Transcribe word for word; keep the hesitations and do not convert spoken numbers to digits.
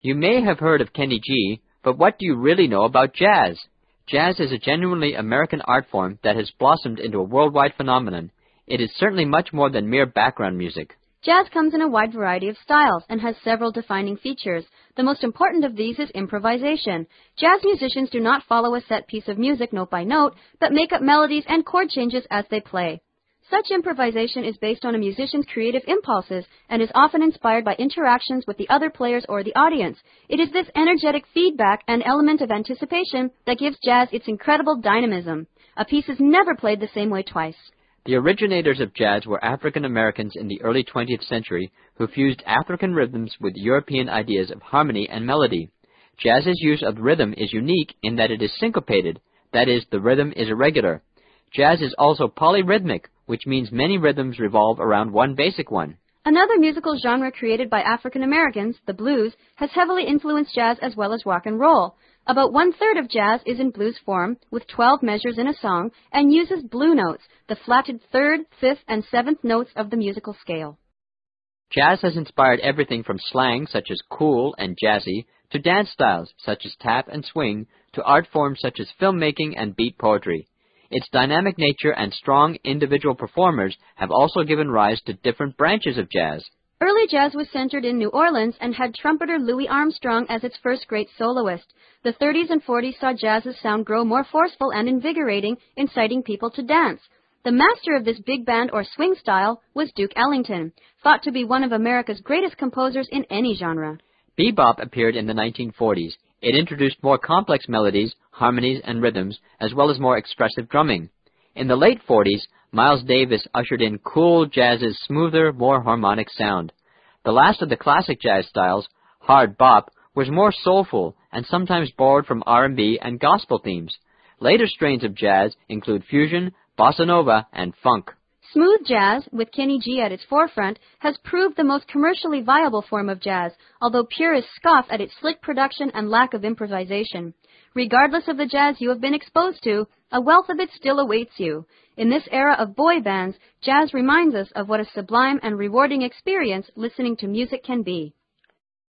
You may have heard of Kenny G, but what do you really know about jazz? Jazz is a genuinely American art form that has blossomed into a worldwide phenomenon. It is certainly much more than mere background music. Jazz comes in a wide variety of styles and has several defining features. The most important of these is improvisation. Jazz musicians do not follow a set piece of music note by note, but make up melodies and chord changes as they play. Such improvisation is based on a musician's creative impulses and is often inspired by interactions with the other players or the audience. It is this energetic feedback and element of anticipation that gives jazz its incredible dynamism. A piece is never played the same way twice. The originators of jazz were African Americans in the early twentieth century who fused African rhythms with European ideas of harmony and melody. Jazz's use of rhythm is unique in that it is syncopated, that is, the rhythm is irregular. Jazz is also polyrhythmic, which means many rhythms revolve around one basic one. Another musical genre created by African Americans, the blues, has heavily influenced jazz as well as rock and roll. About one-third of jazz is in blues form, with twelve measures in a song, and uses blue notes, the flatted third, fifth, and seventh notes of the musical scale. Jazz has inspired everything from slang, such as cool and jazzy, to dance styles, such as tap and swing, to art forms such as filmmaking and beat poetry. Its dynamic nature and strong individual performers have also given rise to different branches of jazz. Early jazz was centered in New Orleans and had trumpeter Louis Armstrong as its first great soloist. The thirties and forties saw jazz's sound grow more forceful and invigorating, inciting people to dance. The master of this big band or swing style was Duke Ellington, thought to be one of America's greatest composers in any genre. Bebop appeared in the nineteen forties. It introduced more complex melodies, harmonies, and rhythms, as well as more expressive drumming. In the late forties, Miles Davis ushered in cool jazz's smoother, more harmonic sound. The last of the classic jazz styles, hard bop, was more soulful and sometimes borrowed from R and B and gospel themes. Later strains of jazz include fusion, bossa nova, and funk. Smooth jazz, with Kenny G at its forefront, has proved the most commercially viable form of jazz, although purists scoff at its slick production and lack of improvisation. Regardless of the jazz you have been exposed to, a wealth of it still awaits you. In this era of boy bands, jazz reminds us of what a sublime and rewarding experience listening to music can be.